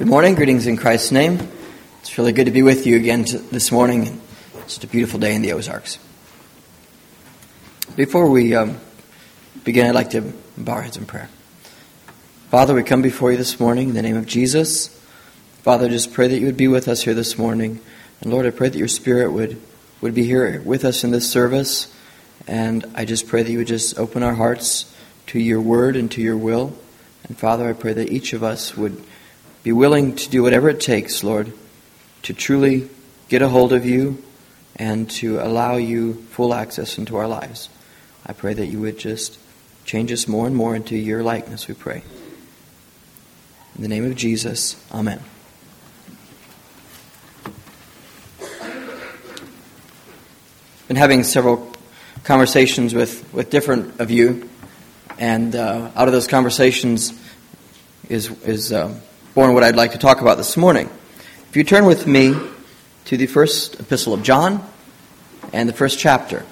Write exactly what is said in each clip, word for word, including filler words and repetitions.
Good morning. Greetings in Christ's name. It's really good to be with you again t- this morning. It's just a beautiful day in the Ozarks. Before we um, begin, I'd like to bow our heads in prayer. Father, we come before you this morning in the name of Jesus. Father, I just pray that you would be with us here this morning. And Lord, I pray that your Spirit would, would be here with us in this service. And I just pray that you would just open our hearts to your word and to your will. And Father, I pray that each of us would be willing to do whatever it takes, Lord, to truly get a hold of you and to allow you full access into our lives. I pray that you would just change us more and more into your likeness, we pray. In the name of Jesus, amen. Been having several conversations with, with different of you, and uh, out of those conversations is is uh, born what I'd like to talk about this morning. If you turn with me to the first epistle of John and the first chapter.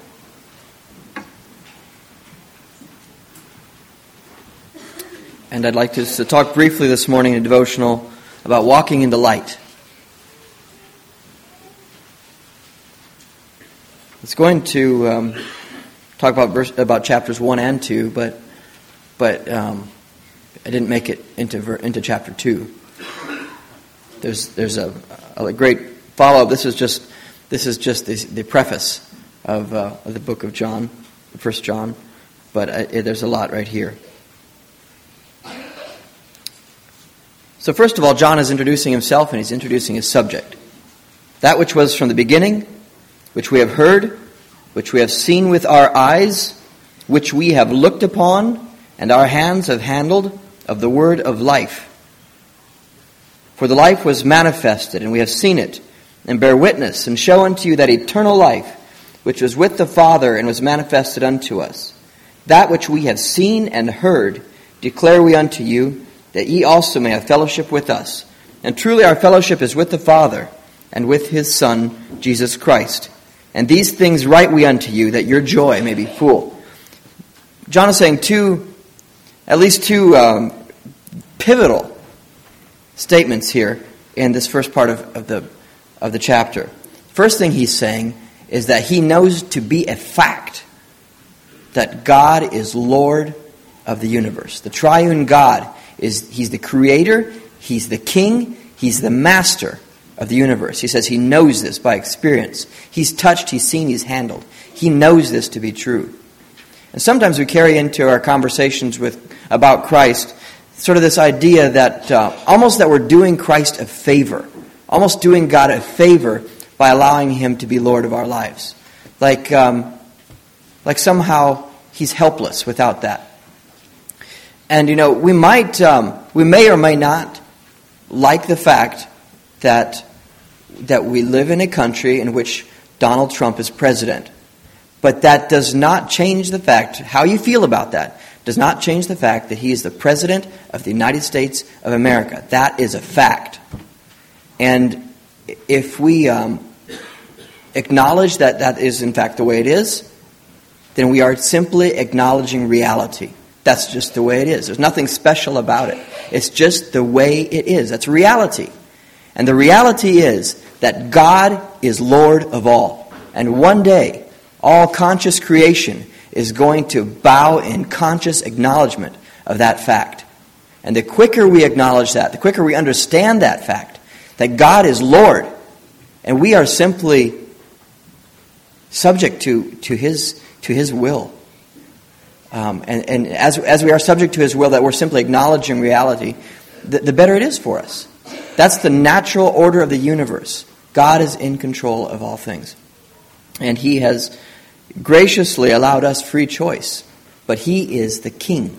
And I'd like to, to talk briefly this morning in a devotional about walking in the light. It's going to um, talk about verse, about chapters one and two, but but um, I didn't make it into into chapter two. There's there's a, a great follow-up. This is just this is just the, the preface of, uh, of the book of John, First John, but uh, there's a lot right here. So first of all, John is introducing himself and he's introducing his subject. That which was from the beginning, which we have heard, which we have seen with our eyes, which we have looked upon, and our hands have handled, of the word of life. For the life was manifested, and we have seen it, and bear witness, and show unto you that eternal life, which was with the Father, and was manifested unto us. That which we have seen and heard, declare we unto you, that ye also may have fellowship with us. And truly our fellowship is with the Father, and with his Son, Jesus Christ. And these things write we unto you, that your joy may be full. John is saying two, at least two um, pivotal statements here in this first part of, of the of the chapter. First thing he's saying is that he knows to be a fact that God is Lord of the universe. The triune God is he's the creator, he's the king, he's the master of the universe. He says he knows this by experience. He's touched, he's seen, he's handled. He knows this to be true. And sometimes we carry into our conversations with about Christ sort of this idea that uh, almost that we're doing Christ a favor, almost doing God a favor by allowing him to be Lord of our lives. Like, um, like somehow he's helpless without that. And, you know, we might, um, we may or may not like the fact that that we live in a country in which Donald Trump is president. But that does not change the fact, how you feel about that, does not change the fact that he is the President of the United States of America. That is a fact. And if we um, acknowledge that that is in fact the way it is, then we are simply acknowledging reality. That's just the way it is. There's nothing special about it. It's just the way it is. That's reality. And the reality is that God is Lord of all. And one day, all conscious creation is going to bow in conscious acknowledgement of that fact. And the quicker we acknowledge that, the quicker we understand that fact, that God is Lord, and we are simply subject to, to His to His will. Um, and and as as we are subject to His will, that we're simply acknowledging reality, the, the better it is for us. That's the natural order of the universe. God is in control of all things. And He has graciously allowed us free choice. But He is the King.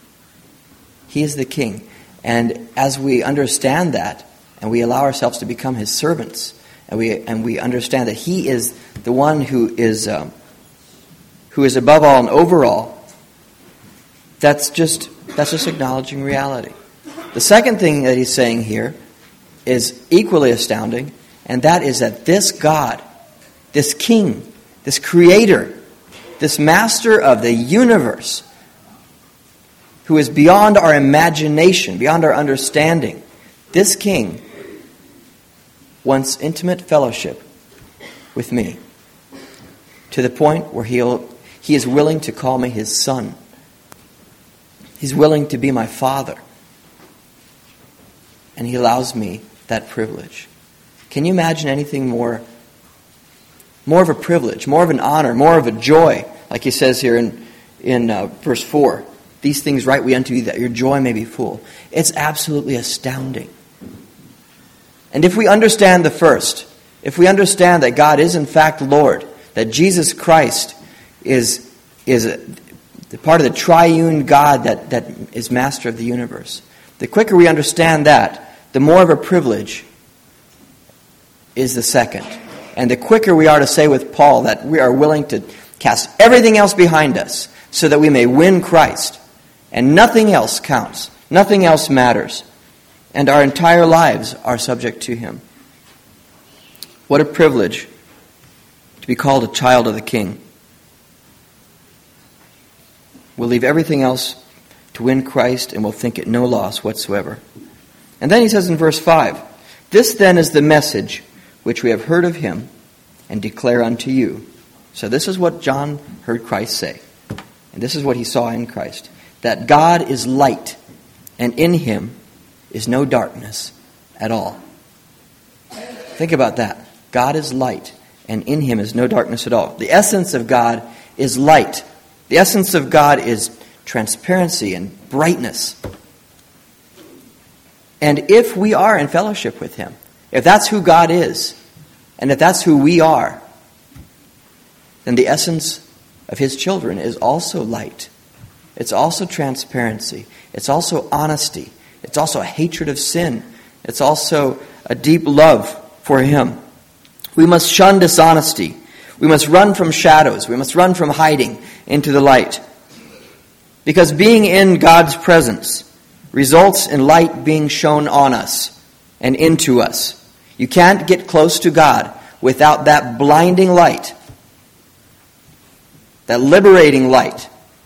He is the King. And as we understand that, and we allow ourselves to become His servants, and we and we understand that He is the one who is um, who is above all and over all, that's just that's just acknowledging reality. The second thing that He's saying here is equally astounding, and that is that this God, this King, this Creator, this Master of the universe, who is beyond our imagination, beyond our understanding, This king wants intimate fellowship with me to the point where he'll, he is willing to call me his son. He's willing to be my father. And he allows me that privilege. Can you imagine anything more, more of a privilege, more of an honor, more of a joy, like he says here in, in uh, verse four. These things write we unto you that your joy may be full. It's absolutely astounding. And if we understand the first, if we understand that God is in fact Lord, that Jesus Christ is, is a, the part of the triune God that, that is master of the universe, the quicker we understand that, the more of a privilege is the second. And the quicker we are to say with Paul that we are willing to cast everything else behind us so that we may win Christ. And nothing else counts. Nothing else matters. And our entire lives are subject to him. What a privilege to be called a child of the King. We'll leave everything else to win Christ and we'll think it no loss whatsoever. And then he says in verse five, this then is the message which we have heard of him and declare unto you. So this is what John heard Christ say. And this is what he saw in Christ. That God is light, and in him is no darkness at all. Think about that. God is light, and in him is no darkness at all. The essence of God is light. The essence of God is transparency and brightness. And if we are in fellowship with him, if that's who God is, and if that's who we are, then the essence of his children is also light. It's also transparency. It's also honesty. It's also a hatred of sin. It's also a deep love for him. We must shun dishonesty. We must run from shadows. We must run from hiding into the light. Because being in God's presence results in light being shown on us and into us. You can't get close to God without that blinding light, that liberating light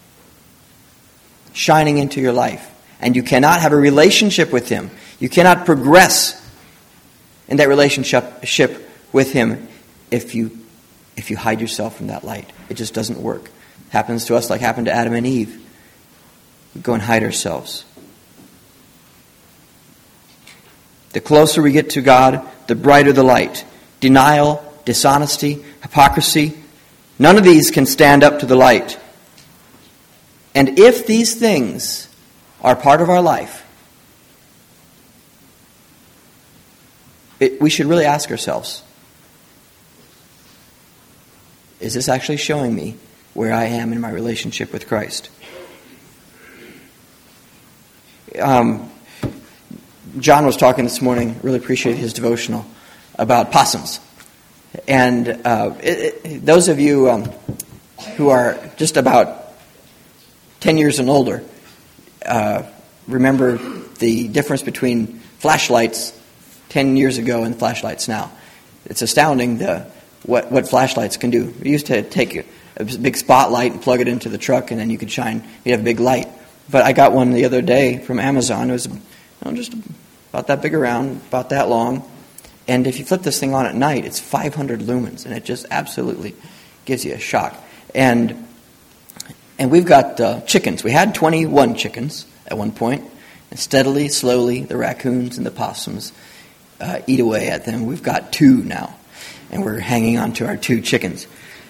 shining into your life. And you cannot have a relationship with him. You cannot progress in that relationship with him if you if you hide yourself from that light. It just doesn't work. It happens to us like happened to Adam and Eve. We go and hide ourselves. The closer we get to God, the brighter the light. Denial, dishonesty, hypocrisy, none of these can stand up to the light. And if these things are part of our life, it, we should really ask ourselves, is this actually showing me where I am in my relationship with Christ? Um, John was talking this morning, really appreciated his devotional, about possums. And uh, it, it, those of you um, who are just about ten years and older, uh, remember the difference between flashlights ten years ago and flashlights now. It's astounding the what, what flashlights can do. We used to take a, a big spotlight and plug it into the truck, and then you could shine. You'd have a big light. But I got one the other day from Amazon. It was you know, just about that big around, about that long. And if you flip this thing on at night, it's five hundred lumens, and it just absolutely gives you a shock. And and we've got uh, chickens. We had twenty-one chickens at one point, and steadily, slowly, the raccoons and the possums uh, eat away at them. We've got two now, and we're hanging on to our two chickens.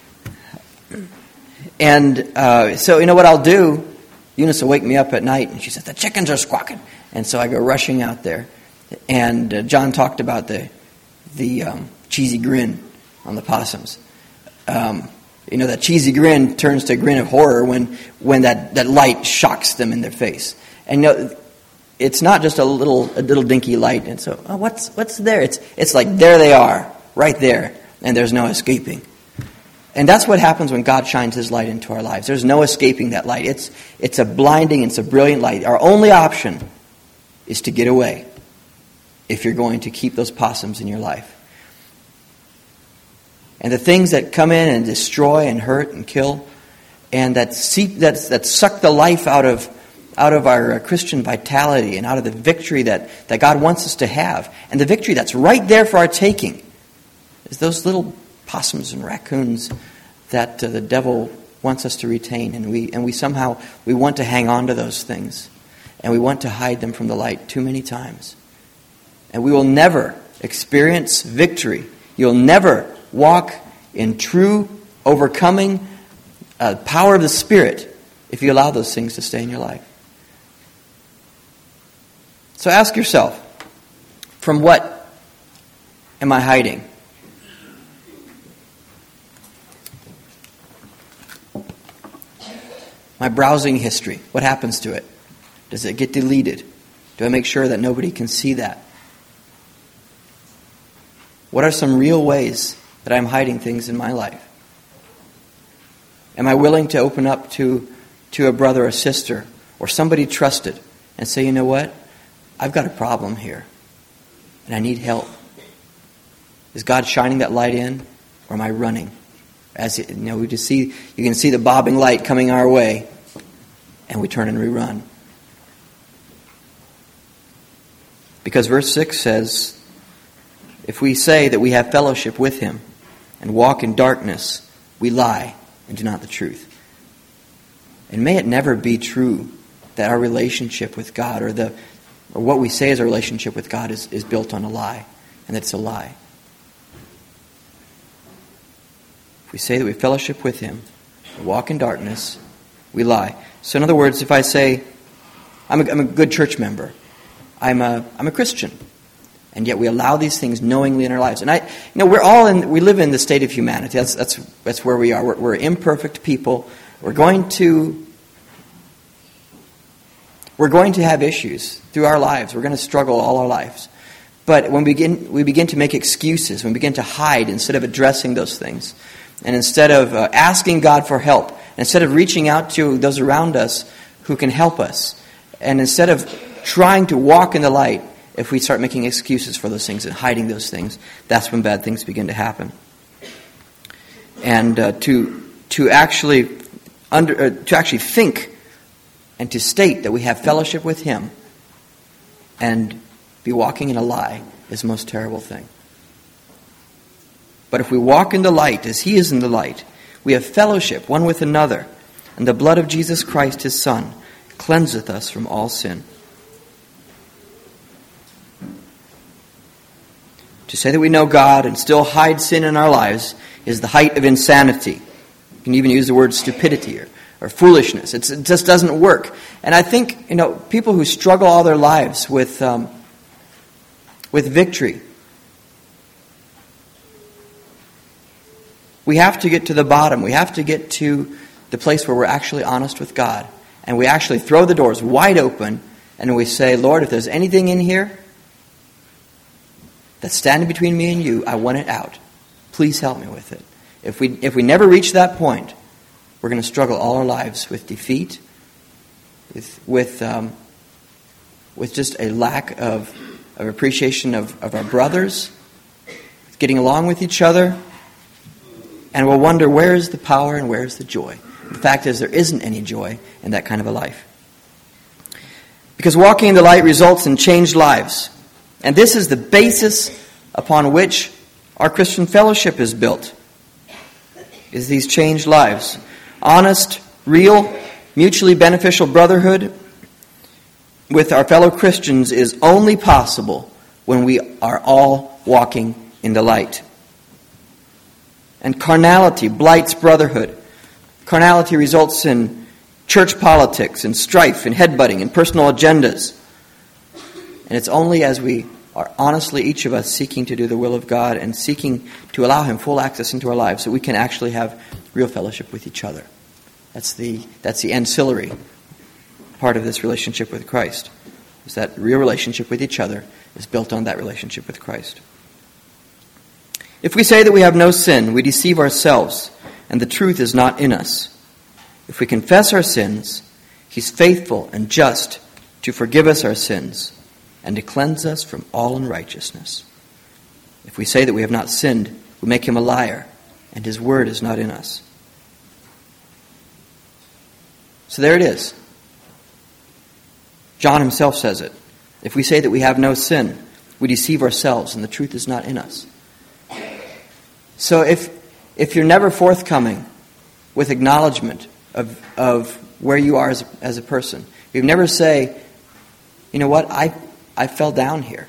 And uh, so, you know what I'll do? Eunice will wake me up at night, and she says, the chickens are squawking. And so I go rushing out there. And uh, John talked about the the um, cheesy grin on the possums. Um, you know, that cheesy grin turns to a grin of horror when when that, that light shocks them in their face. And you know, it's not just a little a little dinky light. And so, oh, what's what's there? It's it's like there they are, right there, and there's no escaping. And that's what happens when God shines his light into our lives. There's no escaping that light. It's it's a blinding, it's a brilliant light. Our only option is to get away if you're going to keep those possums in your life. And the things that come in and destroy and hurt and kill and that seep, that, that suck the life out of out of our uh, Christian vitality and out of the victory that, that God wants us to have. And the victory that's right there for our taking is those little possums and raccoons that uh, the devil wants us to retain. And we and we somehow, we want to hang on to those things. And we want to hide them from the light too many times. And we will never experience victory. You'll never walk in true overcoming uh, power of the Spirit if you allow those things to stay in your life. So ask yourself, from what am I hiding? My browsing history, what happens to it? Does it get deleted? Do I make sure that nobody can see that? What are some real ways that I'm hiding things in my life? Am I willing to open up to, to a brother or sister or somebody trusted and say, you know what? I've got a problem here and I need help. Is God shining that light in, or am I running? As it, you know, we just see, you can see the bobbing light coming our way, and we turn and we run. Because verse six says, if we say that we have fellowship with Him and walk in darkness, we lie and do not the truth. And may it never be true that our relationship with God, or the or what we say is our relationship with God, is, is built on a lie, and that it's a lie. If we say that we fellowship with Him, we walk in darkness, we lie. So in other words, if I say, I'm a, I'm a good church member, I'm a, I'm a Christian, and yet we allow these things knowingly in our lives. And I, you know, we're all in, we live in the state of humanity. That's, that's, that's where we are. We're, we're imperfect people. We're going to, we're going to have issues through our lives. We're going to struggle all our lives. But when we begin, we begin to make excuses, when we begin to hide instead of addressing those things, and instead of uh, asking God for help, instead of reaching out to those around us who can help us, and instead of trying to walk in the light, if we start making excuses for those things and hiding those things, that's when bad things begin to happen. And uh, to to actually under uh, to actually think and to state that we have fellowship with Him and be walking in a lie is the most terrible thing. But if we walk in the light as He is in the light, we have fellowship one with another, and the blood of Jesus Christ, His Son, cleanseth us from all sin. To say that we know God and still hide sin in our lives is the height of insanity. You can even use the word stupidity or, or foolishness. It's, it just doesn't work. And I think, you know, people who struggle all their lives with um, with victory, we have to get to the bottom. We have to get to the place where we're actually honest with God. And we actually throw the doors wide open and we say, Lord, if there's anything in here that's standing between me and you, I want it out. Please help me with it. If we if we never reach that point, we're going to struggle all our lives with defeat, with with um, with just a lack of, of appreciation of, of our brothers, getting along with each other, and we'll wonder, where is the power and where is the joy? The fact is, there isn't any joy in that kind of a life. Because walking in the light results in changed lives. And this is the basis upon which our Christian fellowship is built. Is these changed lives. Honest, real, mutually beneficial brotherhood with our fellow Christians is only possible when we are all walking in the light. And carnality blights brotherhood. Carnality results in church politics and strife and headbutting and personal agendas. And it's only as we are honestly, each of us, seeking to do the will of God and seeking to allow Him full access into our lives that we can actually have real fellowship with each other. That's the that's the ancillary part of this relationship with Christ. Is that real relationship with each other is built on that relationship with Christ. If we say that we have no sin, we deceive ourselves, and the truth is not in us. If we confess our sins, He's faithful and just to forgive us our sins and to cleanse us from all unrighteousness. If we say that we have not sinned, we make Him a liar, and His word is not in us. So there it is. John himself says it. If we say that we have no sin, we deceive ourselves and the truth is not in us. So if if you're never forthcoming with acknowledgement of of where you are as a, as a person, if you never say, you know what, I I fell down here.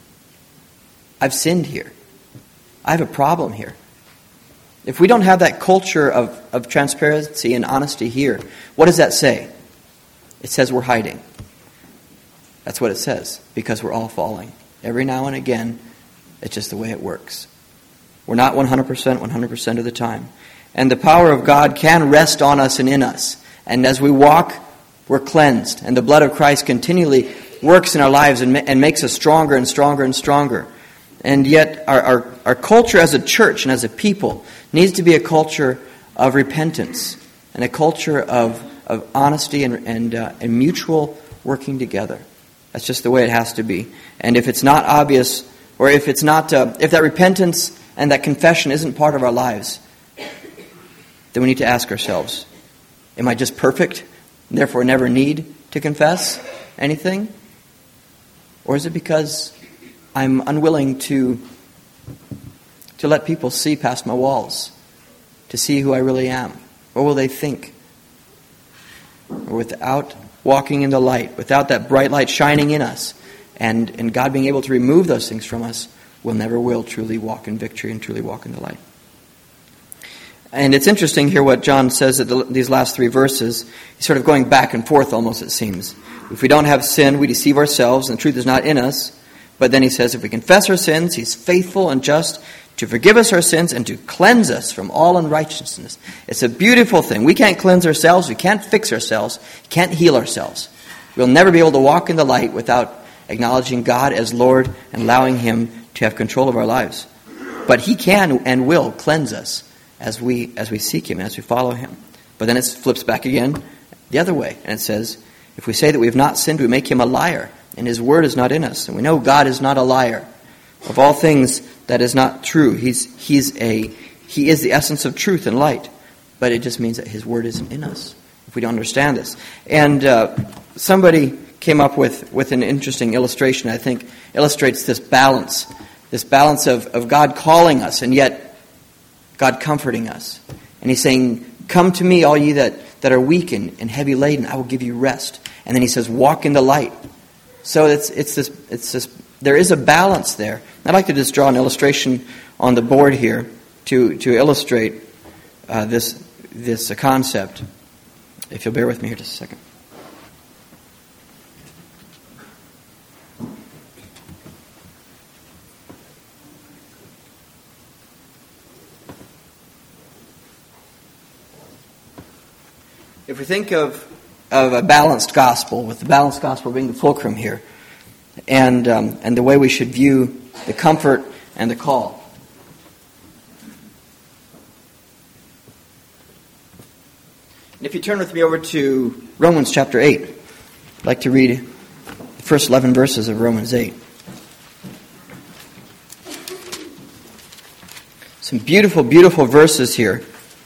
I've sinned here. I have a problem here. If we don't have that culture of, of transparency and honesty here, what does that say? It says we're hiding. That's what it says, because we're all falling. Every now and again, it's just the way it works. We're not one hundred percent, one hundred percent of the time. And the power of God can rest on us and in us. And as we walk, we're cleansed. And the blood of Christ continually works in our lives and, ma- and makes us stronger and stronger and stronger. And yet our, our, our culture as a church and as a people needs to be a culture of repentance and a culture of, of honesty and, and, uh, and mutual working together. That's just the way it has to be. And if it's not obvious, or if it's not, uh, if that repentance and that confession isn't part of our lives, then we need to ask ourselves, am I just perfect, and therefore never need to confess anything? Or is it because I'm unwilling to, to let people see past my walls, to see who I really am? What will they think? Or without walking in the light, without that bright light shining in us, and, and God being able to remove those things from us, we'll never will truly walk in victory and truly walk in the light. And it's interesting here what John says at the, these last three verses. He's sort of going back and forth almost, it seems. If we don't have sin, we deceive ourselves, and the truth is not in us. But then he says, if we confess our sins, he's faithful and just to forgive us our sins and to cleanse us from all unrighteousness. It's a beautiful thing. We can't cleanse ourselves. We can't fix ourselves. Can't heal ourselves. We'll never be able to walk in the light without acknowledging God as Lord and allowing him to have control of our lives. But he can and will cleanse us as we as we seek him, as we follow him. But then it flips back again the other way, and it says, if we say that we have not sinned, we make him a liar, and his word is not in us. And we know God is not a liar. Of all things, that is not true. He's he's a he is the essence of truth and light. But it just means that his word isn't in us, if we don't understand this. And uh, somebody came up with, with an interesting illustration, I think, illustrates this balance, this balance of, of God calling us, and yet God comforting us. And he's saying, come to me, all ye that, that are weak and, and heavy laden, I will give you rest. And then he says, walk in the light. So it's it's this it's this there is a balance there. I'd like to just draw an illustration on the board here to to illustrate uh, this this uh, concept. If you'll bear with me here just a second. If we think of of a balanced gospel, with the balanced gospel being the fulcrum here, and um, and the way we should view the comfort and the call. And if you turn with me over to Romans chapter eight, I'd like to read the first eleven verses of Romans eight. Some beautiful, beautiful verses here.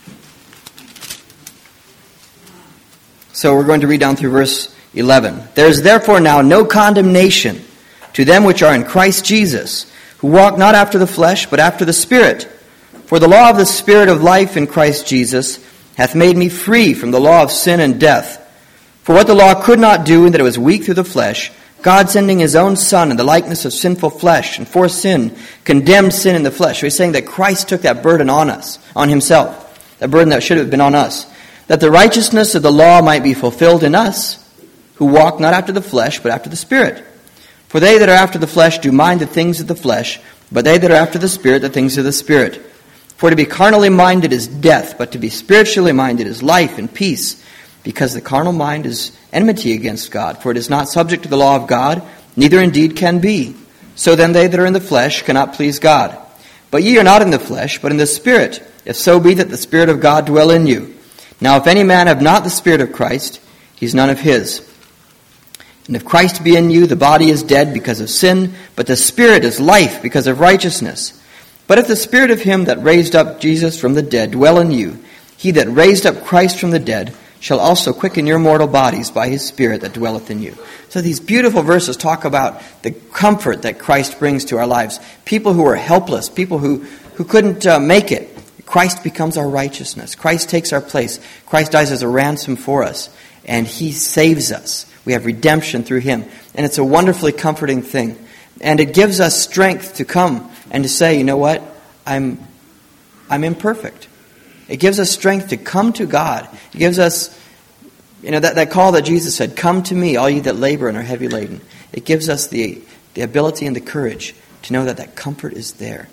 So we're going to read down through verse eleven. There is therefore now no condemnation to them which are in Christ Jesus, who walk not after the flesh, but after the Spirit. For the law of the Spirit of life in Christ Jesus hath made me free from the law of sin and death. For what the law could not do, in that it was weak through the flesh, God sending his own Son in the likeness of sinful flesh, and for sin, condemned sin in the flesh. So he's saying that Christ took that burden on us, on himself, that burden that should have been on us, that the righteousness of the law might be fulfilled in us, who walk not after the flesh, but after the Spirit. For they that are after the flesh do mind the things of the flesh, but they that are after the Spirit, the things of the Spirit. For to be carnally minded is death, but to be spiritually minded is life and peace, because the carnal mind is enmity against God, for it is not subject to the law of God, neither indeed can be. So then they that are in the flesh cannot please God. But ye are not in the flesh, but in the Spirit, if so be that the Spirit of God dwell in you. Now if any man have not the Spirit of Christ, he is none of his. And if Christ be in you, the body is dead because of sin, but the Spirit is life because of righteousness. But if the Spirit of him that raised up Jesus from the dead dwell in you, he that raised up Christ from the dead shall also quicken your mortal bodies by his Spirit that dwelleth in you. So these beautiful verses talk about the comfort that Christ brings to our lives. People who are helpless, people who, who couldn't uh, make it. Christ becomes our righteousness. Christ takes our place. Christ dies as a ransom for us. And he saves us. We have redemption through him. And it's a wonderfully comforting thing. And it gives us strength to come and to say, you know what? I'm, I'm imperfect. It gives us strength to come to God. It gives us, you know, that, that call that Jesus said, come to me, all you that labor and are heavy laden. It gives us the, the ability and the courage to know that that comfort is there.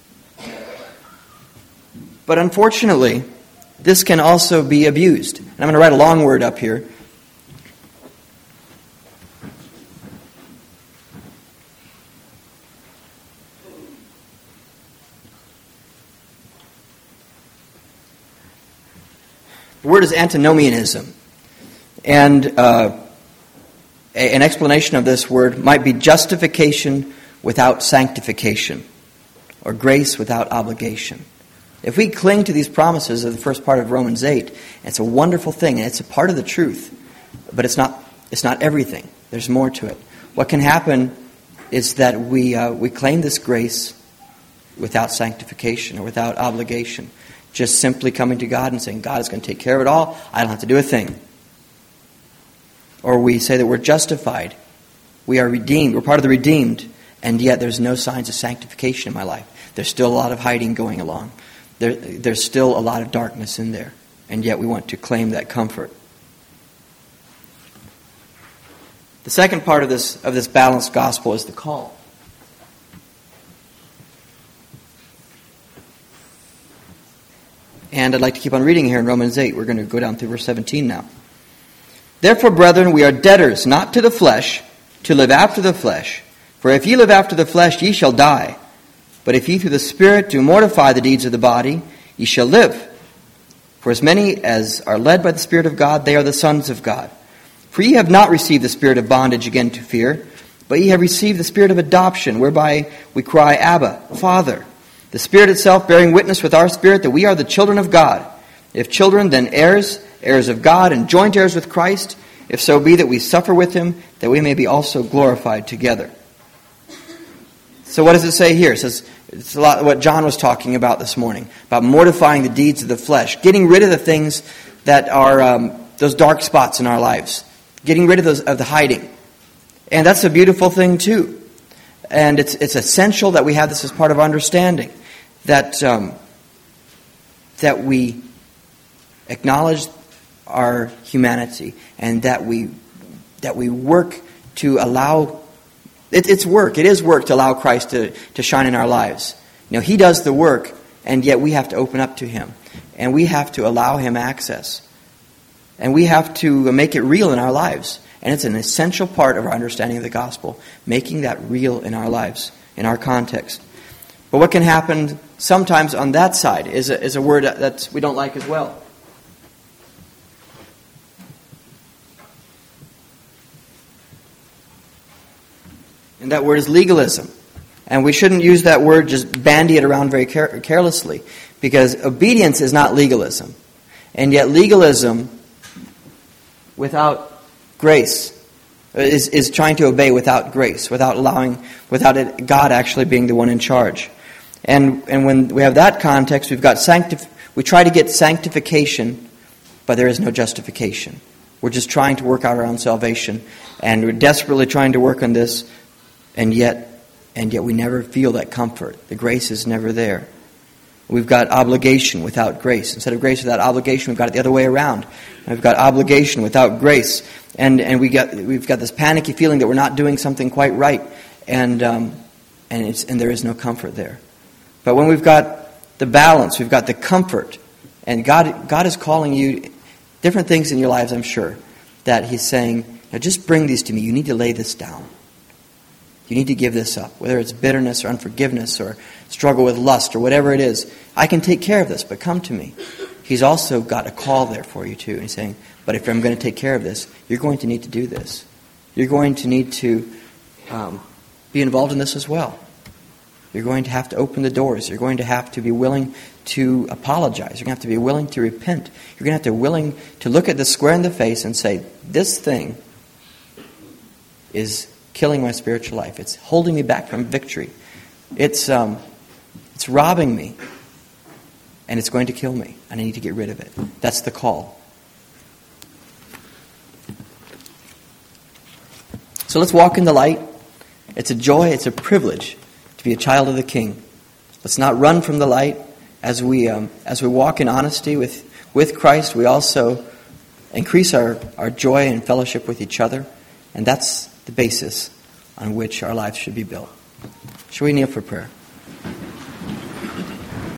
But unfortunately, this can also be abused. And I'm going to write a long word up here. The word is antinomianism. And uh, a, an explanation of this word might be justification without sanctification, or grace without obligation. If we cling to these promises of the first part of Romans eight, it's a wonderful thing, and it's a part of the truth. But it's not it's not everything. There's more to it. What can happen is that we uh, we claim this grace without sanctification or without obligation. Just simply coming to God and saying, God is going to take care of it all. I don't have to do a thing. Or we say that we're justified. We are redeemed. We're part of the redeemed. And yet there's no signs of sanctification in my life. There's still a lot of hiding going along. There, there's still a lot of darkness in there. And yet we want to claim that comfort. The second part of this, of this balanced gospel is the call. And I'd like to keep on reading here in Romans eight. We're going to go down through verse seventeen now. Therefore, brethren, we are debtors, not to the flesh, to live after the flesh. For if ye live after the flesh, ye shall die. But if ye through the Spirit do mortify the deeds of the body, ye shall live. For as many as are led by the Spirit of God, they are the sons of God. For ye have not received the spirit of bondage again to fear, but ye have received the spirit of adoption, whereby we cry, Abba, Father. The Spirit itself bearing witness with our spirit that we are the children of God. If children, then heirs, heirs of God, and joint heirs with Christ, if so be that we suffer with him, that we may be also glorified together. So what does it say here? It says, it's a lot what John was talking about this morning, about mortifying the deeds of the flesh, getting rid of the things that are um, those dark spots in our lives, getting rid of those of the hiding. And that's a beautiful thing too. And it's it's essential that we have this as part of our understanding, that um, that we acknowledge our humanity, and that we that we work to allow it, it's work. It is work to allow Christ to, to shine in our lives. You know, he does the work, and yet we have to open up to him, and we have to allow him access, and we have to make it real in our lives. And it's an essential part of our understanding of the gospel, making that real in our lives, in our context. But what can happen sometimes on that side is a, is a word that we don't like as well. And that word is legalism. And we shouldn't use that word, just bandy it around very care- carelessly, because obedience is not legalism. And yet legalism without grace is, is trying to obey without grace, without allowing, without it, God actually being the one in charge. And and when we have that context, we've got sanctif- we try to get sanctification, but there is no justification. We're just trying to work out our own salvation, and we're desperately trying to work on this, and yet and yet we never feel that comfort. The grace is never there. We've got obligation without grace. Instead of grace without obligation, we've got it the other way around. We've got obligation without grace, and and we got we've got this panicky feeling that we're not doing something quite right, and um, and it's and there is no comfort there. But when we've got the balance, we've got the comfort, and God God is calling you different things in your lives, I'm sure, that He's saying, now just bring these to me. You need to lay this down. You need to give this up, whether it's bitterness or unforgiveness or struggle with lust or whatever it is. I can take care of this, but come to me. He's also got a call there for you too. And he's saying, but if I'm going to take care of this, you're going to need to do this. You're going to need to um, be involved in this as well. You're going to have to open the doors. You're going to have to be willing to apologize. You're going to have to be willing to repent. You're going to have to be willing to look at the square in the face and say, this thing is killing my spiritual life. It's holding me back from victory. It's um, it's robbing me. And it's going to kill me. And I need to get rid of it. That's the call. So let's walk in the light. It's a joy, it's a privilege to be a child of the King. Let's not run from the light. As we um, as we walk in honesty with, with Christ, we also increase our, our joy and fellowship with each other. And that's the basis on which our lives should be built. Shall we kneel for prayer?